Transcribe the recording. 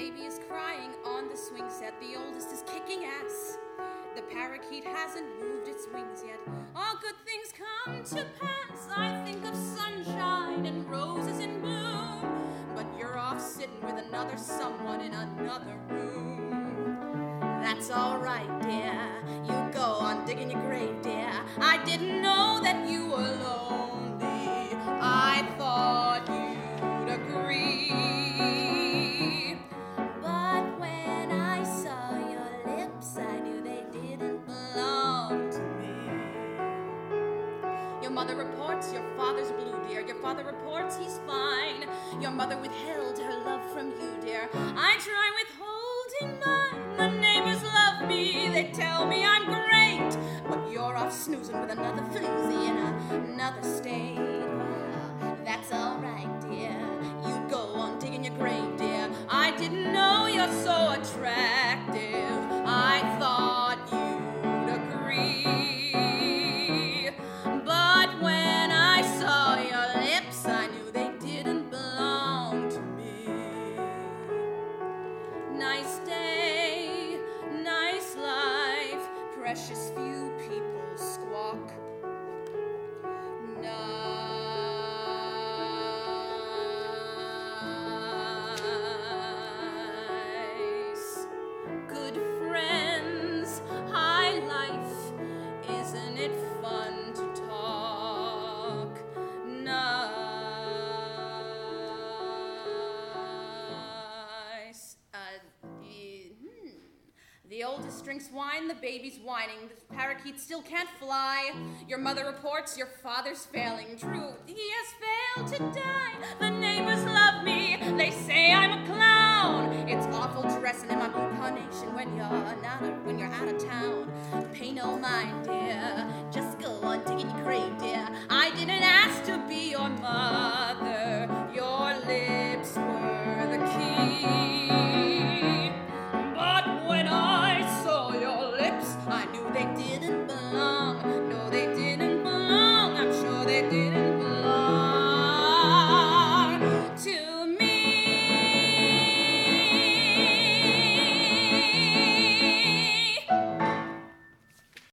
baby is crying on the swing set. The oldest is kicking ass. The parakeet hasn't moved its wings yet. All good things come to pass. I think of sunshine and roses in bloom. But you're off sitting with another someone in another room. That's all right, dear. You go on digging your grave, dear. I didn't know that you were lonely. I thought you'd agree. But when I saw your lips, I knew they didn't belong to me. Your mother reports your father's blue, dear. Your father reports he's fine. Your mother withheld her love from you, dear. I try withholding mine. The neighbors love me. They tell me I'm great. But you're off snoozing with another floozy in another state. Well, that's all right, dear. You go on digging your grave, dear. I didn't know you're so attractive. I thought you'd agree. But when I saw your lips, I knew they didn't belong to me. Nice day, nice life, precious few people squawk. Nice, good friends, high life, isn't it fun to talk? Nice. The oldest drinks wine, the baby's whining, the parakeet still can't fly. Your mother reports your father's failing. True, he has failed to die. The neighbors love me, they say I'm a clown. It's awful dressing in my blue carnation when you're out of town. Pay no mind, dear, just go on digging your grave, dear. I didn't ask to be your mother, your lips were the key.